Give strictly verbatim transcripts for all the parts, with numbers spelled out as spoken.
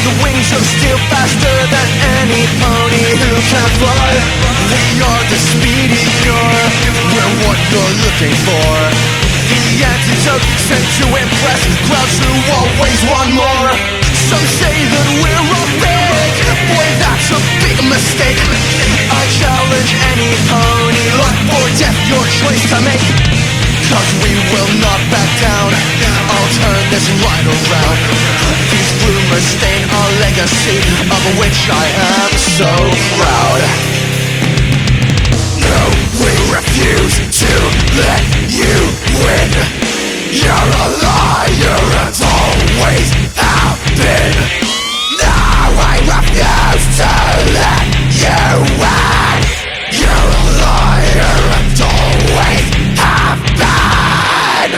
with wings of steel, faster than any pony who can fly. We are the speedier, we're what you're looking for. The antidote sent to impress crowds who always want more. Some say that we're all fake, boy that's a big mistake. I challenge any pony, life or death, your choice to make. Cause we will not back down, I'll turn this right around. These rumors stain our legacy, of which I am so proud. No, we refuse to let you win. You're a liar and always have been. No, I refuse to let you win. You're a liar and always have been.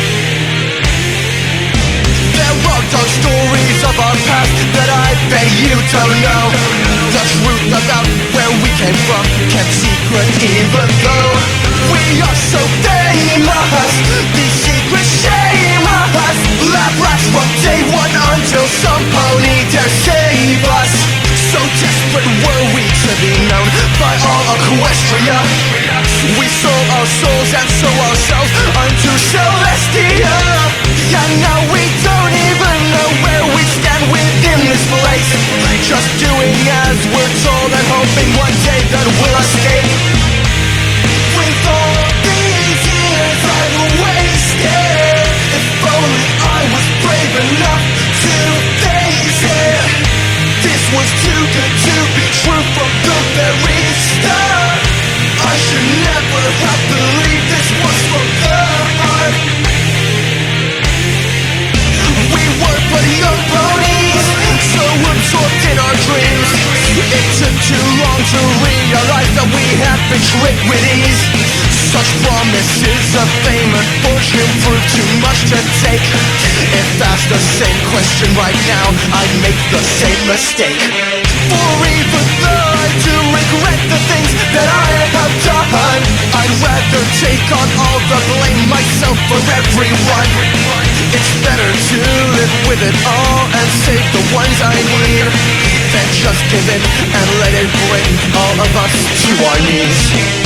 There are dark stories of our past that I bet you don't know. The truth about where we came from kept secret even though we are so famous. These secrets shame us. Lab rats from day one until some pony dare save us. So desperate were we to be known by all Equestria. We sold our souls and sold ourselves unto Celestia. And now we don't even know where we stand within this place. Just doing as we're told and hoping one day that we'll escape. With all these years I've wasted, if only I was brave enough to face it. This was too good to be true from the very start. I should never have believed this was from the heart. We were but young ponies, so absorbed in our dreams. It took too long to realize that we had been tricked with ease. Such promises of fame and fortune proved too much to take. If asked the same question right now, I'd make the same mistake. For even though I do regret the things that I have done, I'd rather take on all the blame myself for everyone. It's better to live with it all and save the ones I need than just give in and let it bring all of us to our knees.